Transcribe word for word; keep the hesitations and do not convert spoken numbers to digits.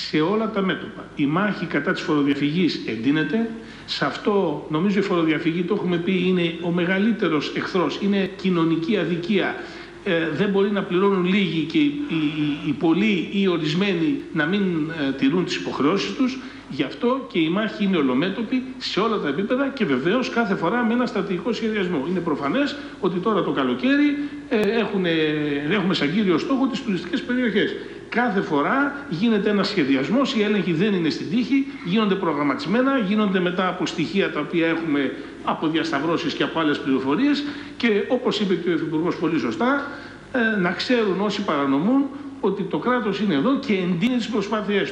σε όλα τα μέτωπα. Η μάχη κατά της φοροδιαφυγής εντείνεται. Σε αυτό νομίζω η φοροδιαφυγή, το έχουμε πει, είναι ο μεγαλύτερος εχθρός. Είναι κοινωνική αδικία. Ε, δεν μπορεί να πληρώνουν λίγοι και οι, οι, οι πολλοί ή οι ορισμένοι να μην ε, τηρούν τις υποχρεώσεις τους. Γι' αυτό και η μάχη είναι ολομέτωπη σε όλα τα επίπεδα και βεβαίως κάθε φορά με ένα στρατηγικό σχεδιασμό. Είναι προφανές ότι τώρα το καλοκαίρι ε, έχουν, ε, έχουμε σαν κύριο στόχο τις τουριστικές περιοχές. Κάθε φορά γίνεται ένας σχεδιασμός, οι έλεγχοι δεν είναι στην τύχη, γίνονται προγραμματισμένα, γίνονται μετά από στοιχεία τα οποία έχουμε από διασταυρώσεις και από άλλες πληροφορίες και όπως είπε και ο Υφυπουργός πολύ σωστά, ε, να ξέρουν όσοι παρανομούν ότι το κράτος είναι εδώ και εντείνει τις προσπάθειές του.